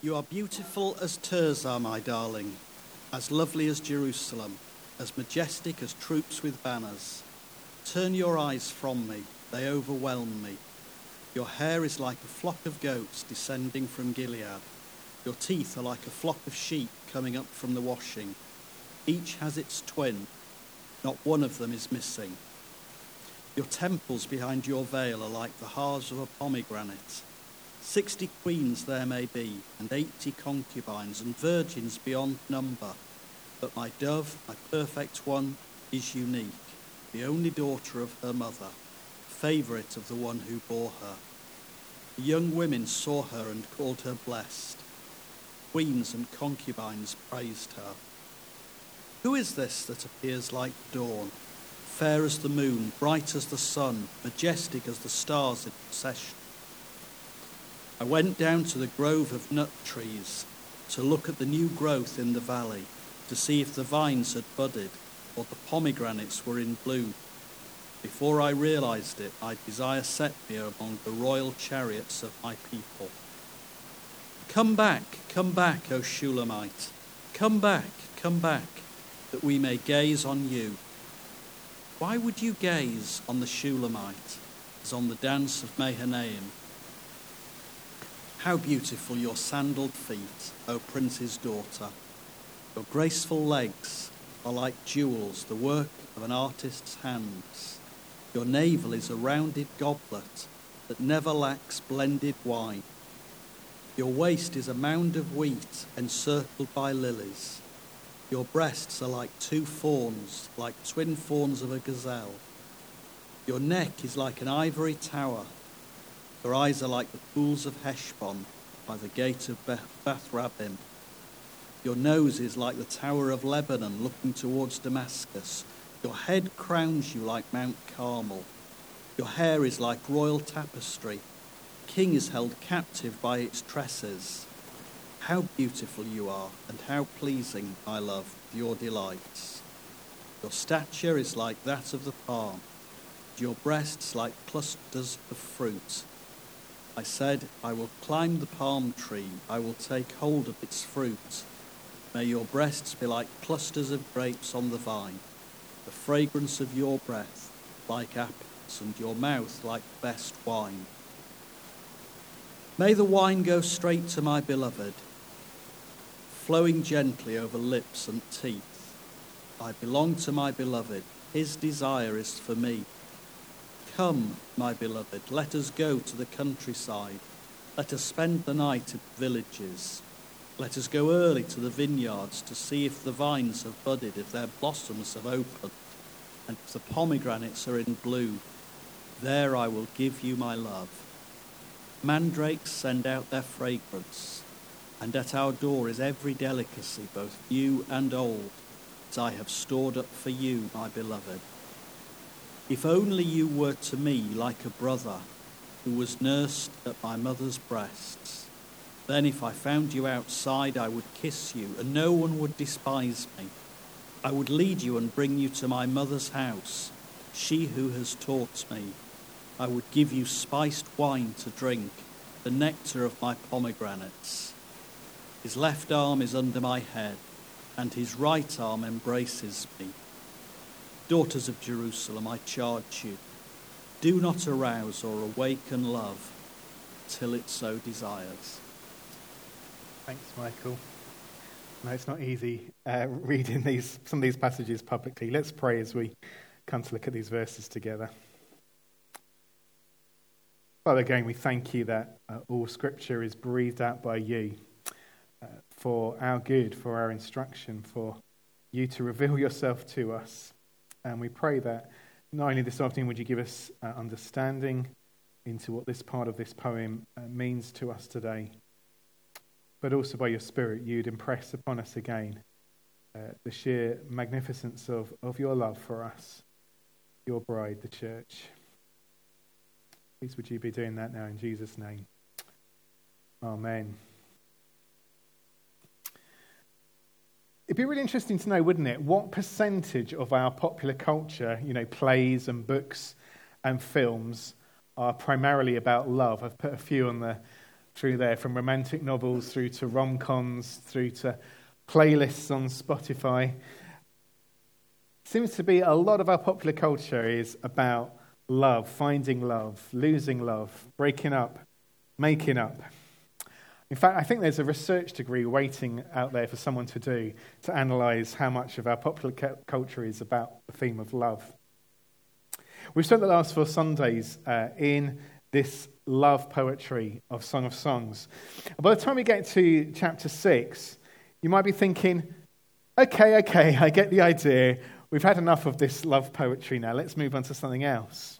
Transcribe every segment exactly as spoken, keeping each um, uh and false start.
You are beautiful as Tirzah, my darling, as lovely as Jerusalem, as majestic as troops with banners. Turn your eyes from me, they overwhelm me. Your hair is like a flock of goats descending from Gilead. Your teeth are like a flock of sheep coming up from the washing. Each has its twin, not one of them is missing. Your temples behind your veil are like the halves of a pomegranate. Sixty queens there may be, and eighty concubines, and virgins beyond number. But my dove, my perfect one, is unique, the only daughter of her mother, favourite of the one who bore her. The young women saw her and called her blessed. Queens and concubines praised her. Who is this that appears like dawn, fair as the moon, bright as the sun, majestic as the stars in procession? I went down to the grove of nut trees to look at the new growth in the valley, to see if the vines had budded or the pomegranates were in bloom. Before I realized it, my desire set me among the royal chariots of my people. Come back, come back, O Shulamite. Come back, come back, that we may gaze on you. Why would you gaze on the Shulamite as on the dance of Mahanaim? How beautiful your sandaled feet, O prince's daughter. Your graceful legs are like jewels, the work of an artist's hands. Your navel is a rounded goblet that never lacks blended wine. Your waist is a mound of wheat encircled by lilies. Your breasts are like two fawns, like twin fawns of a gazelle. Your neck is like an ivory tower. Your eyes are like the pools of Heshbon by the gate of Bath Rabbim. Your nose is like the tower of Lebanon looking towards Damascus. Your head crowns you like Mount Carmel. Your hair is like royal tapestry. The king is held captive by its tresses. How beautiful you are, and how pleasing, my love, your delights. Your stature is like that of the palm, and your breasts like clusters of fruit. I said, I will climb the palm tree, I will take hold of its fruit. May your breasts be like clusters of grapes on the vine, the fragrance of your breath like apples, and your mouth like the best wine. May the wine go straight to my beloved, flowing gently over lips and teeth. I belong to my beloved, his desire is for me. Come, my beloved, let us go to the countryside. Let us spend the night at the villages. Let us go early to the vineyards to see if the vines have budded, if their blossoms have opened, and if the pomegranates are in bloom. There I will give you my love. Mandrakes send out their fragrance, and at our door is every delicacy, both new and old, that I have stored up for you, my beloved. If only you were to me like a brother who was nursed at my mother's breasts. Then if I found you outside, I would kiss you, and no one would despise me. I would lead you and bring you to my mother's house, she who has taught me. I would give you spiced wine to drink, the nectar of my pomegranates. His left arm is under my head, and his right arm embraces me. Daughters of Jerusalem, I charge you, do not arouse or awaken love till it so desires. Thanks, Michael. No, it's not easy uh, reading these some of these passages publicly. Let's pray as we come to look at these verses together. Father, again, we thank you that uh, all Scripture is breathed out by you uh, for our good, for our instruction, for you to reveal yourself to us. And we pray that not only this afternoon would you give us uh, understanding into what this part of this poem uh, means to us today, but also by your Spirit you'd impress upon us again uh, the sheer magnificence of, of your love for us, your bride, the church. Please would you be doing that now in Jesus' name. Amen. It'd be really interesting to know, wouldn't it, what percentage of our popular culture, you know, plays and books and films are primarily about love. I've put a few on the through there, from romantic novels through to rom-coms, through to playlists on Spotify. Seems to be a lot of our popular culture is about love, finding love, losing love, breaking up, making up. In fact, I think there's a research degree waiting out there for someone to do to analyse how much of our popular cu- culture is about the theme of love. We've spent the last four Sundays uh, in this love poetry of Song of Songs. And by the time we get to chapter six, you might be thinking, okay, okay, I get the idea. We've had enough of this love poetry now. Let's move on to something else.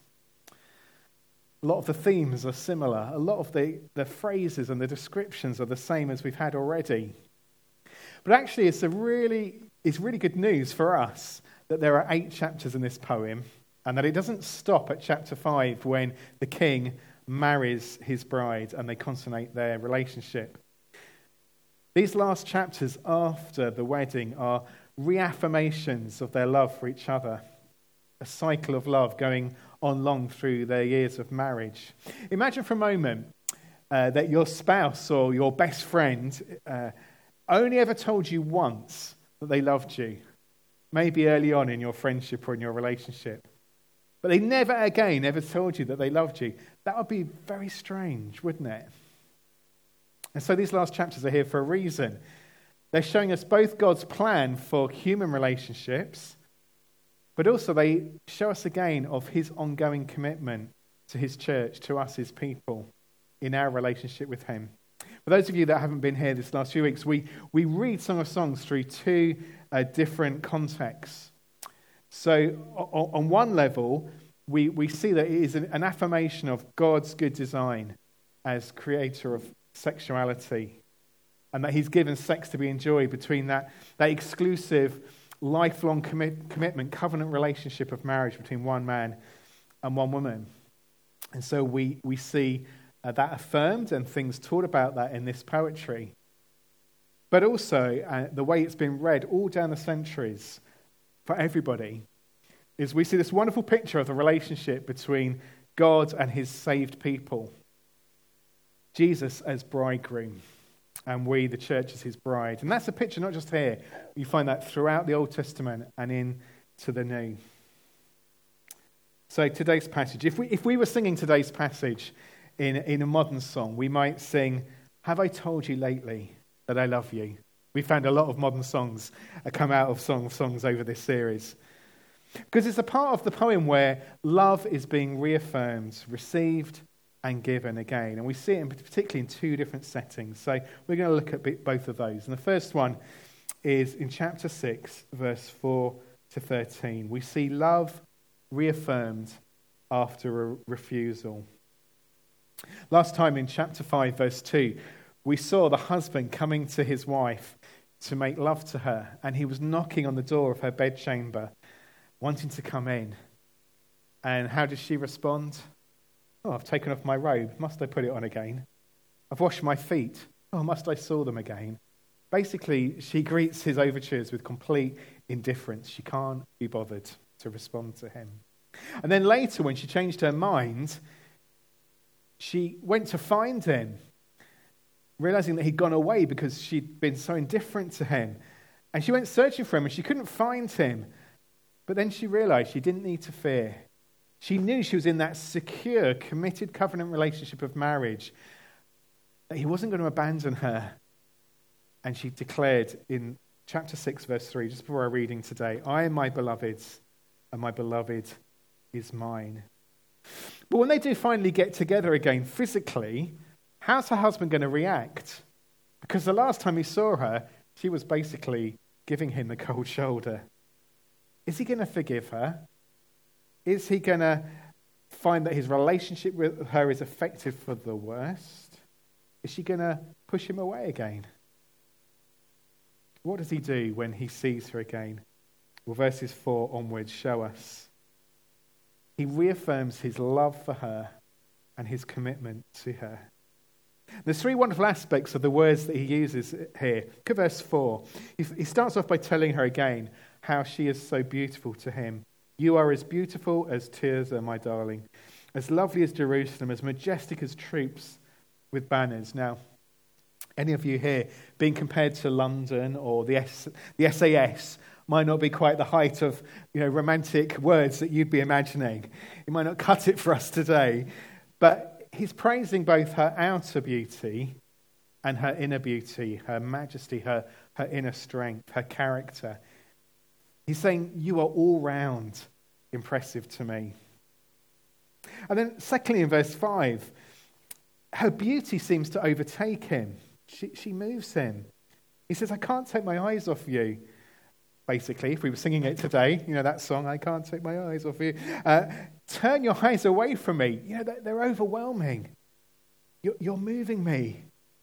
A lot of the themes are similar. A lot of the, the phrases and the descriptions are the same as we've had already. But actually, it's a really, it's really good news for us that there are eight chapters in this poem and that it doesn't stop at chapter five when the king marries his bride and they consummate their relationship. These last chapters after the wedding are reaffirmations of their love for each other, a cycle of love going on long through their years of marriage. Imagine for a moment uh, that your spouse or your best friend uh, only ever told you once that they loved you, maybe early on in your friendship or in your relationship. But they never again ever told you that they loved you. That would be very strange, wouldn't it? And so these last chapters are here for a reason. They're showing us both God's plan for human relationships, but also they show us again of his ongoing commitment to his church, to us, his people, in our relationship with him. For those of you that haven't been here this last few weeks, we, we read Song of Songs through two uh, different contexts. So on, on one level, we, we see that it is an, an affirmation of God's good design as creator of sexuality, and that he's given sex to be enjoyed between that, that exclusive, lifelong commit, commitment, covenant relationship of marriage between one man and one woman. And so we, we see uh, that affirmed and things taught about that in this poetry. But also, uh, the way it's been read all down the centuries for everybody is we see this wonderful picture of the relationship between God and his saved people. Jesus as bridegroom, and we, the church, as his bride. And that's a picture not just here. You find that throughout the Old Testament and into the New. So today's passage, if we if we were singing today's passage in, in a modern song, we might sing, "Have I told you lately that I love you?" We found a lot of modern songs that come out of Song of Songs over this series. Because it's a part of the poem where love is being reaffirmed, received, and given again. And we see it in, particularly in two different settings. So we're going to look at both of those. And the first one is in chapter six, verse four to thirteen. We see love reaffirmed after a refusal. Last time in chapter five, verse two, we saw the husband coming to his wife to make love to her. And he was knocking on the door of her bedchamber, wanting to come in. And how did she respond? "Oh, I've taken off my robe. Must I put it on again? I've washed my feet. Oh, must I soil them again?" Basically, she greets his overtures with complete indifference. She can't be bothered to respond to him. And then later, when she changed her mind, she went to find him, realizing that he'd gone away because she'd been so indifferent to him. And she went searching for him, and she couldn't find him. But then she realized she didn't need to fear. She knew she was in that secure, committed covenant relationship of marriage, that he wasn't going to abandon her. And she declared in chapter six, verse three, just before our reading today, "I am my beloved's, and my beloved is mine." But when they do finally get together again physically, how's her husband going to react? Because the last time he saw her, she was basically giving him the cold shoulder. Is he going to forgive her? Is he going to find that his relationship with her is affected for the worst? Is she going to push him away again? What does he do when he sees her again? Well, verses four onwards show us. He reaffirms his love for her and his commitment to her. There's three wonderful aspects of the words that he uses here. Look at verse four. He starts off by telling her again how she is so beautiful to him. "You are as beautiful as Tirzah, my darling, as lovely as Jerusalem, as majestic as troops with banners. Now, any of you here being compared to London or the S, the S A S might not be quite the height of, you know, romantic words that you'd be imagining. It might not cut it for us today, but he's praising both her outer beauty and her inner beauty, her majesty, her, her inner strength, her character. He's saying, you are all round impressive to me. And then secondly, in verse five, her beauty seems to overtake him. She, she moves him. He says, I can't take my eyes off you. Basically, if we were singing it today, you know, that song, I can't take my eyes off you. Uh, turn your eyes away from me. You know, they're, they're overwhelming. You're, you're moving me.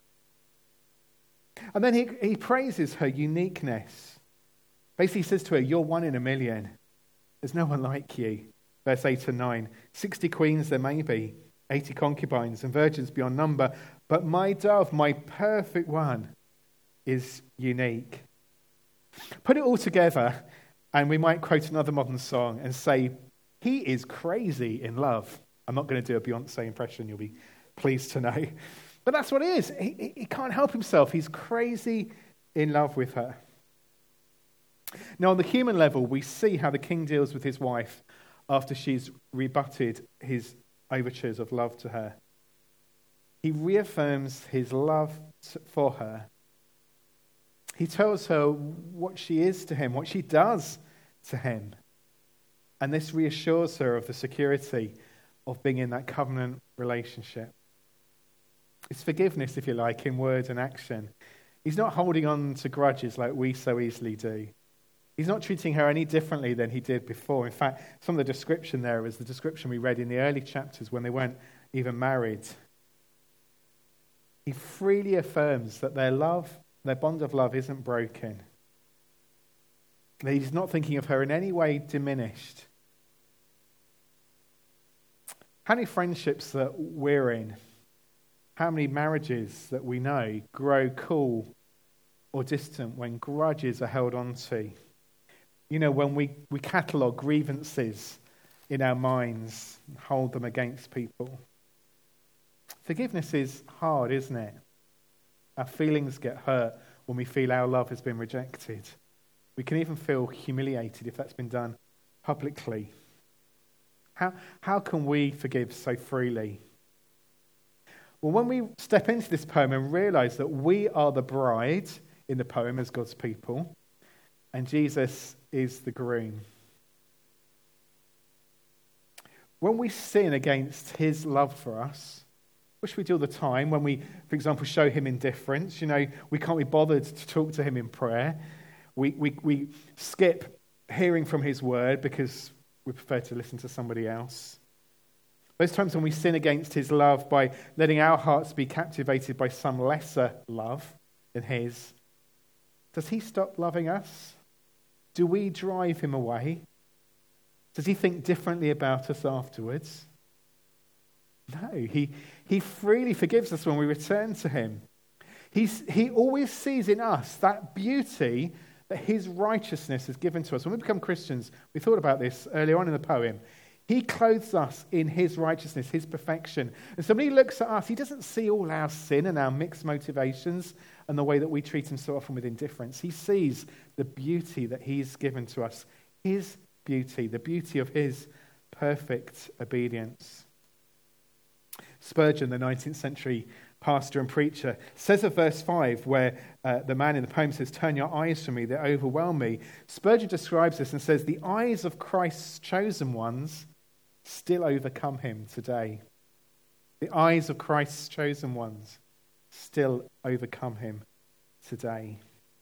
And then he, he praises her uniqueness. Basically, he says to her, you're one in a million. There's no one like you. Verse eight and nine. Sixty queens there may be, eighty concubines and virgins beyond number. But my dove, my perfect one, is unique. Put it all together, and we might quote another modern song and say, he is crazy in love. I'm not going to do a Beyonce impression, you'll be pleased to know. But that's what it is. He, he can't help himself. He's crazy in love with her. Now, on the human level, we see how the king deals with his wife after she's rebutted his overtures of love to her. He reaffirms his love for her. He tells her what she is to him, what she does to him. And this reassures her of the security of being in that covenant relationship. It's forgiveness, if you like, in word and action. He's not holding on to grudges like we so easily do. He's not treating her any differently than he did before. In fact, some of the description there is the description we read in the early chapters when they weren't even married. He freely affirms that their love, their bond of love isn't broken. That he's not thinking of her in any way diminished. How many friendships that we're in, how many marriages that we know grow cool or distant when grudges are held on to? You know, when we, we catalogue grievances in our minds and hold them against people. Forgiveness is hard, isn't it? Our feelings get hurt when we feel our love has been rejected. We can even feel humiliated if that's been done publicly. How, how can we forgive so freely? Well, when we step into this poem and realize that we are the bride in the poem as God's people, and Jesus is the groom. When we sin against his love for us, which we do all the time, when we, for example, show him indifference, you know, we can't be bothered to talk to him in prayer. We, we, we skip hearing from his word because we prefer to listen to somebody else. Those times when we sin against his love by letting our hearts be captivated by some lesser love than his, does he stop loving us? Do we drive him away? Does he think differently about us afterwards? No, he, he freely forgives us when we return to him. He's, he always sees in us that beauty that his righteousness has given to us. When we become Christians, we thought about this earlier on in the poem. He clothes us in his righteousness, his perfection. And so when he looks at us, he doesn't see all our sin and our mixed motivations and the way that we treat him so often with indifference. He sees the beauty that he's given to us, his beauty, the beauty of his perfect obedience. Spurgeon, the nineteenth century pastor and preacher, says of verse five, where uh, the man in the poem says, "Turn your eyes from me, they overwhelm me." Spurgeon describes this and says, "The eyes of Christ's chosen ones still overcome him today." The eyes of Christ's chosen ones still overcome him today.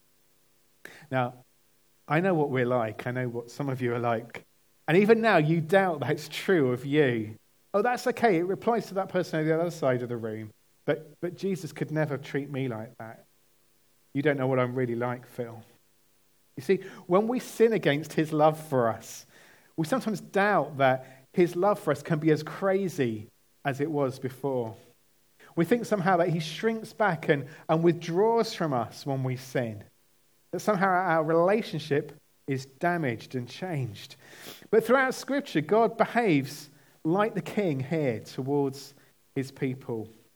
Now, I know what we're like. I know what some of you are like. And even now, you doubt that's true of you. Oh, that's okay. It applies to that person on the other side of the room. But, but Jesus could never treat me like that. You don't know what I'm really like, Phil. You see, when we sin against his love for us, we sometimes doubt that his love for us can be as crazy as it was before. We think somehow that he shrinks back and, and withdraws from us when we sin. That somehow our relationship is damaged and changed. But throughout Scripture, God behaves like the king here towards his people.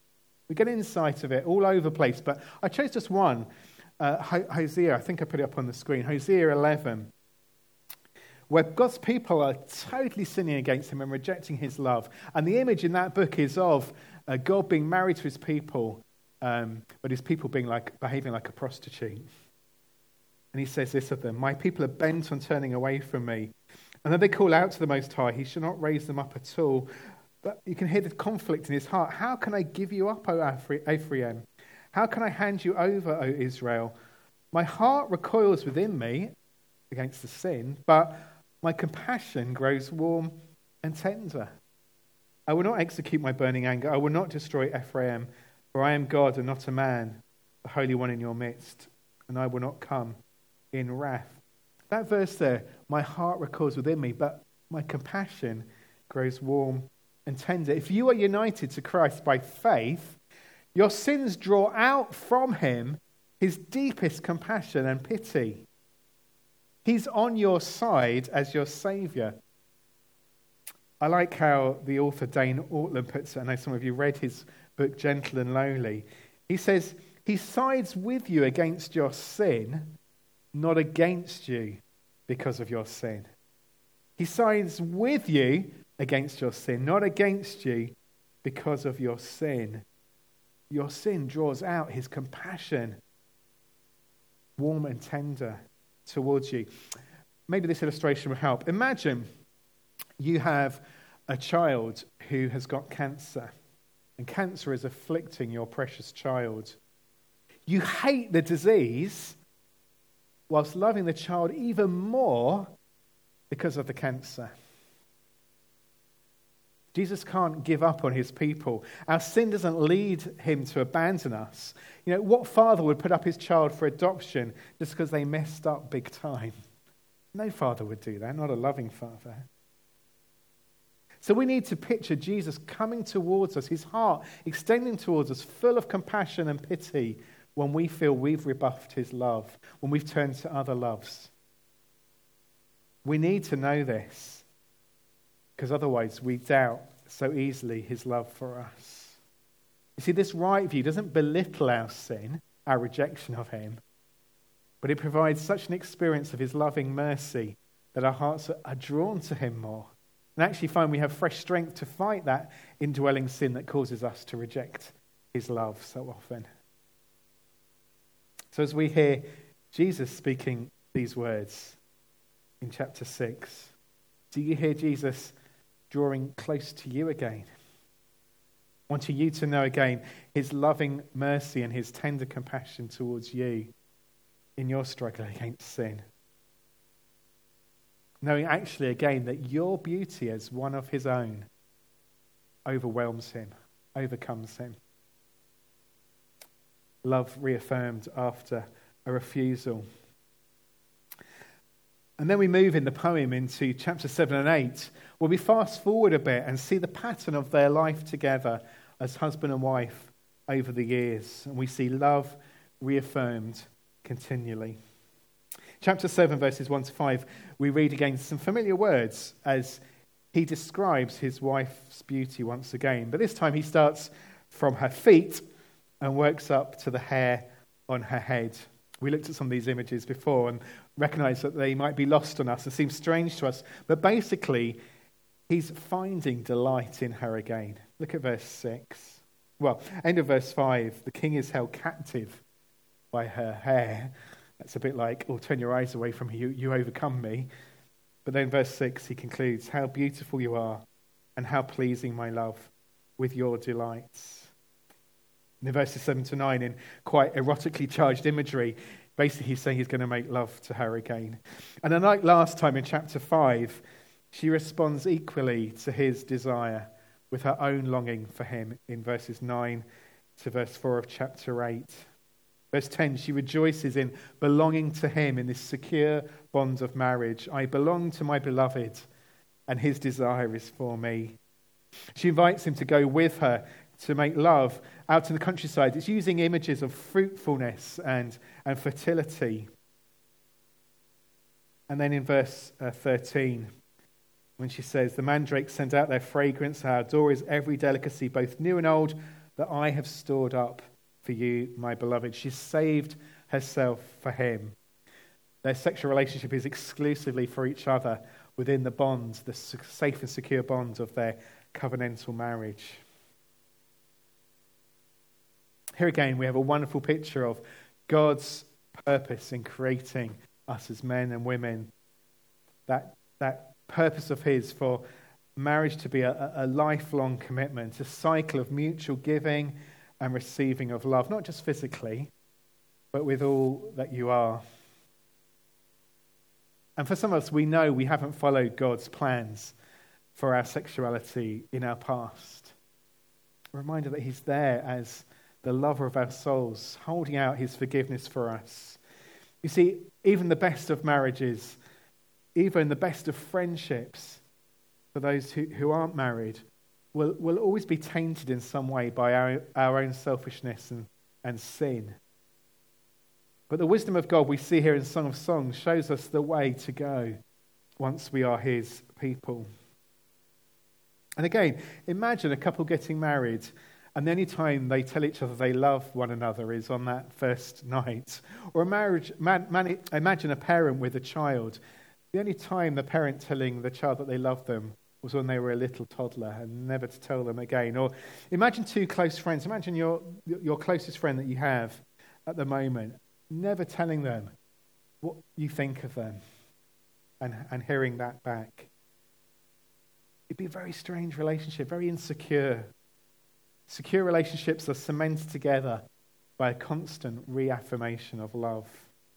We get insight of it all over the place, but I chose just one. Uh, Hosea, I think I put it up on the screen. Hosea eleven, where God's people are totally sinning against him and rejecting his love. And the image in that book is of uh, God being married to his people, um, but his people being like behaving like a prostitute. And he says this of them: my people are bent on turning away from me. And then they call out to the Most High. He shall not raise them up at all. But you can hear the conflict in his heart. How can I give you up, O Ephraim? How can I hand you over, O Israel? My heart recoils within me against the sin, but my compassion grows warm and tender. I will not execute my burning anger. I will not destroy Ephraim, for I am God and not a man, the Holy One in your midst, and I will not come in wrath. That verse there, my heart recoils within me, but my compassion grows warm and tender. If you are united to Christ by faith, your sins draw out from him his deepest compassion and pity. He's on your side as your saviour. I like how the author Dane Ortland puts it. I know some of you read his book, Gentle and Lowly. He says, he sides with you against your sin, not against you because of your sin. He sides with you against your sin, not against you because of your sin. Your sin draws out his compassion, warm and tender towards you. Maybe this illustration will help. Imagine you have a child who has got cancer, and cancer is afflicting your precious child. You hate the disease whilst loving the child even more because of the cancer. Jesus can't give up on his people. Our sin doesn't lead him to abandon us. You know, what father would put up his child for adoption just because they messed up big time? No father would do that, not a loving father. So we need to picture Jesus coming towards us, his heart extending towards us, full of compassion and pity when we feel we've rebuffed his love, when we've turned to other loves. We need to know this, because otherwise we doubt so easily his love for us. You see, this right view doesn't belittle our sin, our rejection of him, but it provides such an experience of his loving mercy that our hearts are drawn to him more, and actually find we have fresh strength to fight that indwelling sin that causes us to reject his love so often. So as we hear Jesus speaking these words in chapter six, do you hear Jesus drawing close to you again? Wanting you to know again his loving mercy and his tender compassion towards you in your struggle against sin. Knowing actually again that your beauty as one of his own overwhelms him, overcomes him. Love reaffirmed after a refusal. And then we move in the poem into chapter seven and eight, where we fast forward a bit and see the pattern of their life together as husband and wife over the years. And we see love reaffirmed continually. Chapter seven, verses one to five, we read again some familiar words as he describes his wife's beauty once again. But this time he starts from her feet and works up to the hair on her head. We looked at some of these images before and recognise that they might be lost on us and seem strange to us. But basically, he's finding delight in her again. Look at verse six. Well, end of verse five. The king is held captive by her hair. That's a bit like, oh, turn your eyes away from me, you, you overcome me. But then verse six, he concludes, how beautiful you are and how pleasing, my love, with your delights. In verses seven to nine, in quite erotically charged imagery, basically he's saying he's going to make love to her again. And unlike last time in chapter five, she responds equally to his desire with her own longing for him in verses nine to verse four of chapter eight. Verse ten, she rejoices in belonging to him in this secure bond of marriage. I belong to my beloved, and his desire is for me. She invites him to go with her to make love out in the countryside. It's using images of fruitfulness and, and fertility. And then in verse uh, thirteen, when she says, the mandrakes send out their fragrance, our door is every delicacy, both new and old, that I have stored up for you, my beloved. She saved herself for him. Their sexual relationship is exclusively for each other within the bonds, the safe and secure bonds of their covenantal marriage. Here again, we have a wonderful picture of God's purpose in creating us as men and women. That, that purpose of his for marriage to be a, a lifelong commitment, a cycle of mutual giving and receiving of love, not just physically, but with all that you are. And for some of us, we know we haven't followed God's plans for our sexuality in our past. A reminder that he's there as the lover of our souls, holding out his forgiveness for us. You see, even the best of marriages, even the best of friendships, for those who, who aren't married, will, will always be tainted in some way by our, our own selfishness and, and sin. But the wisdom of God we see here in Song of Songs shows us the way to go once we are his people. And again, imagine a couple getting married and the only time they tell each other they love one another is on that first night. Or a marriage, man, man, imagine a parent with a child. The only time the parent telling the child that they love them was when they were a little toddler and never to tell them again. Or imagine two close friends. Imagine your, your closest friend that you have at the moment, never telling them what you think of them and, and hearing that back. It'd be a very strange relationship, very insecure. Secure relationships are cemented together by a constant reaffirmation of love.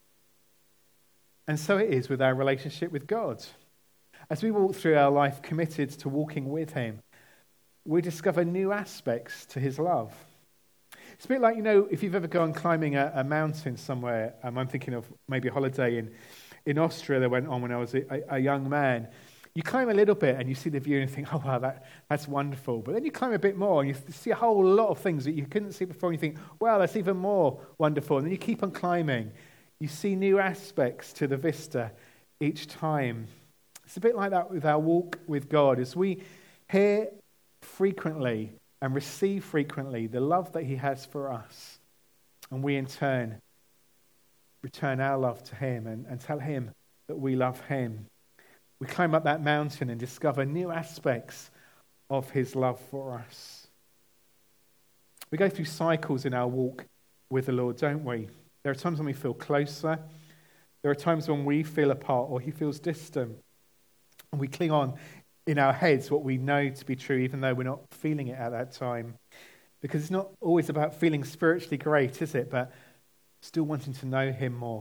And so it is with our relationship with God. As we walk through our life committed to walking with him, we discover new aspects to his love. It's a bit like, you know, if you've ever gone climbing a, a mountain somewhere, um, I'm thinking of maybe a holiday in, in Austria that went on when I was a, a young man. You climb a little bit and you see the view and you think, oh, wow, that, that's wonderful. But then you climb a bit more and you see a whole lot of things that you couldn't see before and you think, wow, that's even more wonderful. And then you keep on climbing. You see new aspects to the vista each time. It's a bit like that with our walk with God. As we hear frequently and receive frequently the love that he has for us, and we in turn return our love to him and, and tell him that we love him. We climb up that mountain and discover new aspects of his love for us. We go through cycles in our walk with the Lord, don't we? There are times when we feel closer. There are times when we feel apart or he feels distant. And we cling on in our heads what we know to be true, even though we're not feeling it at that time. Because it's not always about feeling spiritually great, is it? But still wanting to know him more.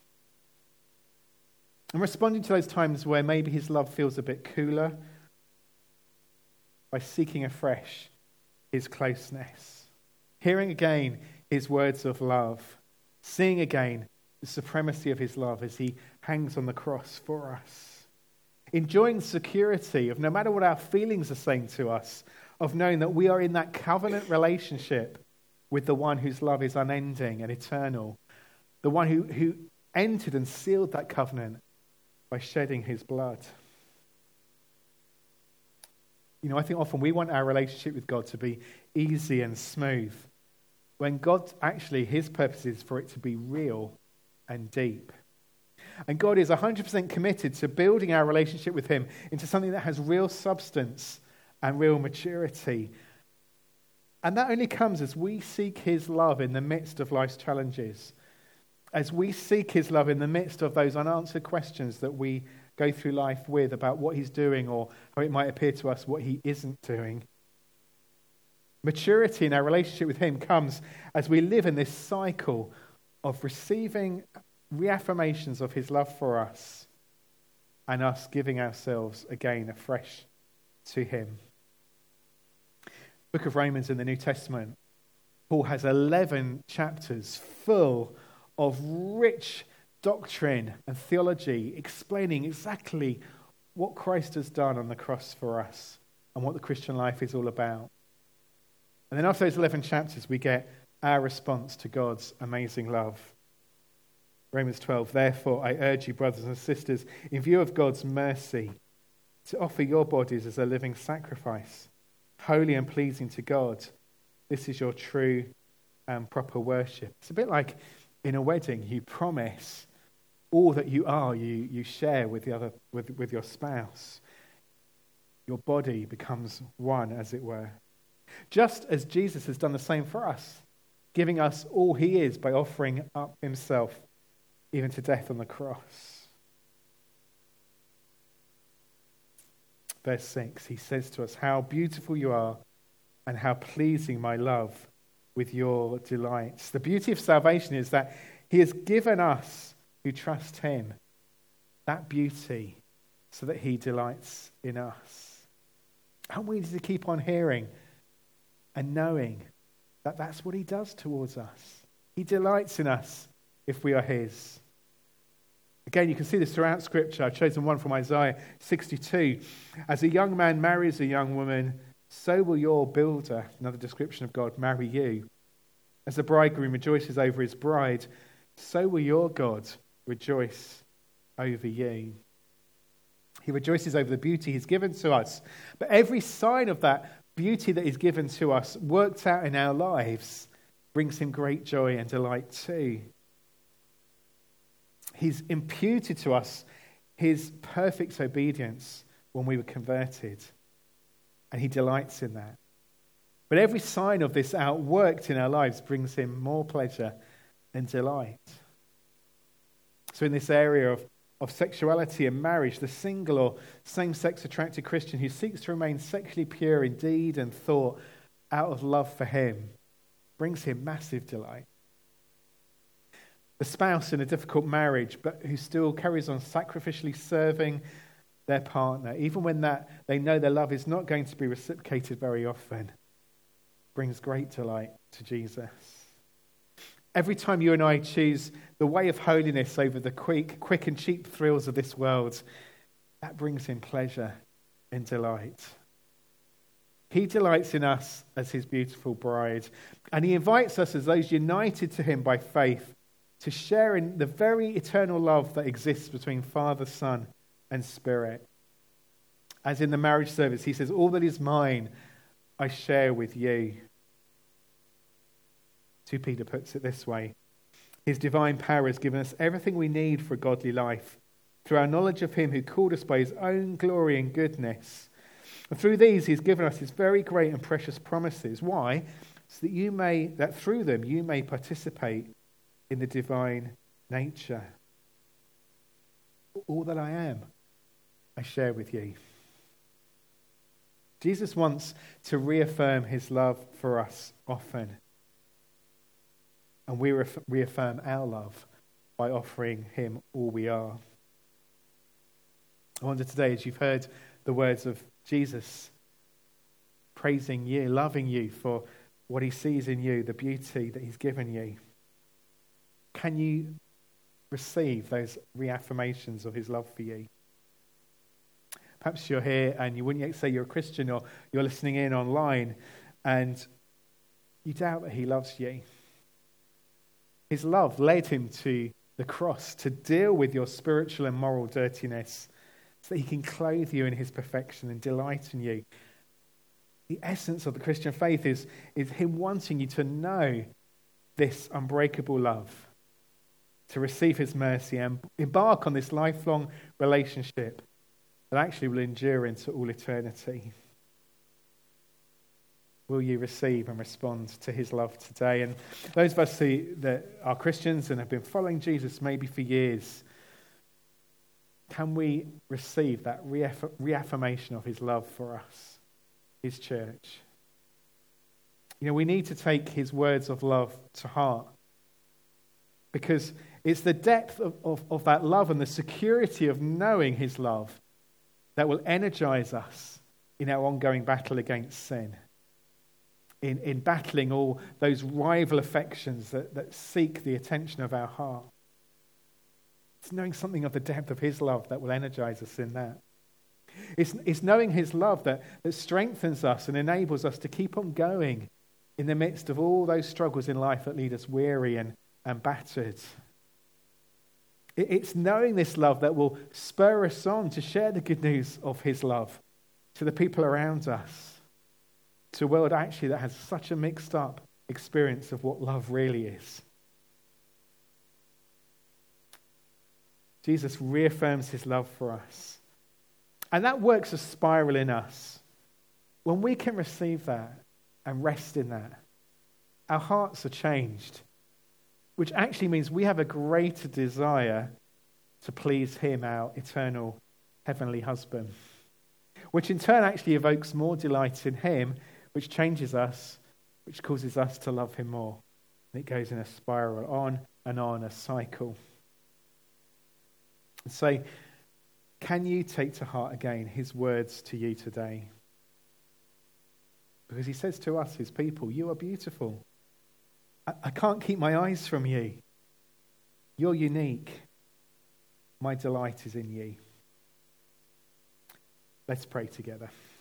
And responding to those times where maybe his love feels a bit cooler by seeking afresh his closeness. Hearing again his words of love. Seeing again the supremacy of his love as he hangs on the cross for us. Enjoying the security of no matter what our feelings are saying to us, of knowing that we are in that covenant relationship with the one whose love is unending and eternal. The one who, who entered and sealed that covenant by shedding his blood. You know, I think often we want our relationship with God to be easy and smooth, when God actually, his purpose is for it to be real and deep. And God is one hundred percent committed to building our relationship with him into something that has real substance and real maturity. And that only comes as we seek his love in the midst of life's challenges. As we seek his love in the midst of those unanswered questions that we go through life with about what he's doing or how it might appear to us what he isn't doing. Maturity in our relationship with him comes as we live in this cycle of receiving reaffirmations of his love for us and us giving ourselves again afresh to him. Book of Romans in the New Testament, Paul has eleven chapters full of rich doctrine and theology explaining exactly what Christ has done on the cross for us and what the Christian life is all about. And then after those eleven chapters, we get our response to God's amazing love. Romans twelve, therefore I urge you, brothers and sisters, in view of God's mercy, to offer your bodies as a living sacrifice, holy and pleasing to God. this is your true and proper worship. It's a bit like in a wedding, you promise all that you are, you, you share with the other with, with your spouse. Your body becomes one, as it were. Just as Jesus has done the same for us, giving us all he is by offering up himself, even to death on the cross. Verse six, he says to us, how beautiful you are and how pleasing my love with your delights. The beauty of salvation is that he has given us who trust him that beauty so that he delights in us. And we need to keep on hearing and knowing that that's what he does towards us. He delights in us if we are his. Again, you can see this throughout Scripture. I've chosen one from Isaiah sixty-two. As a young man marries a young woman, so will your builder, another description of God, marry you. As the bridegroom rejoices over his bride, so will your God rejoice over you. He rejoices over the beauty he's given to us. But every sign of that beauty that he's given to us, worked out in our lives, brings him great joy and delight too. He's imputed to us his perfect obedience when we were converted. And he delights in that. But every sign of this outworked in our lives brings him more pleasure and delight. So in this area of, of sexuality and marriage, the single or same-sex attracted Christian who seeks to remain sexually pure in deed and thought out of love for him brings him massive delight. The spouse in a difficult marriage, but who still carries on sacrificially serving their partner, even when that they know their love is not going to be reciprocated very often, brings great delight to Jesus. Every time you and I choose the way of holiness over the quick, quick and cheap thrills of this world, that brings him pleasure and delight. He delights in us as his beautiful bride, and he invites us as those united to him by faith to share in the very eternal love that exists between Father, Son, and Spirit. As in the marriage service, he says, all that is mine, I share with you. Second Peter puts it this way. His divine power has given us everything we need for a godly life through our knowledge of him who called us by his own glory and goodness. And through these, he's given us his very great and precious promises. Why? So that you may, that through them, you may participate in the divine nature. All that I am, I share with you. Jesus wants to reaffirm his love for us often. And we reaffirm our love by offering him all we are. I wonder today, as you've heard the words of Jesus praising you, loving you for what he sees in you, the beauty that he's given you, can you receive those reaffirmations of his love for you? Perhaps you're here and you wouldn't yet say you're a Christian, or you're listening in online and you doubt that he loves you. His love led him to the cross to deal with your spiritual and moral dirtiness so that he can clothe you in his perfection and delight in you. The essence of the Christian faith is, is him wanting you to know this unbreakable love, to receive his mercy and embark on this lifelong relationship that actually will endure into all eternity. Will you receive and respond to his love today? And those of us who, that are Christians and have been following Jesus maybe for years, can we receive that reaff- reaffirmation of his love for us, his church? You know, we need to take his words of love to heart, because it's the depth of, of, of that love and the security of knowing his love that will energize us in our ongoing battle against sin. In, in battling all those rival affections that, that seek the attention of our heart. It's knowing something of the depth of his love that will energize us in that. It's, it's knowing his love that, that strengthens us and enables us to keep on going in the midst of all those struggles in life that lead us weary and, and battered. It, it's knowing this love that will spur us on to share the good news of his love to the people around us, to a world actually that has such a mixed up experience of what love really is. Jesus reaffirms his love for us. And that works a spiral in us. When we can receive that and rest in that, our hearts are changed, which actually means we have a greater desire to please him, our eternal heavenly husband, which in turn actually evokes more delight in him, which changes us, which causes us to love him more. And it goes in a spiral, on and on, a cycle. And so, can you take to heart again his words to you today? Because he says to us, his people, you are beautiful. I, I can't keep my eyes from you. You're unique. My delight is in you. Let's pray together.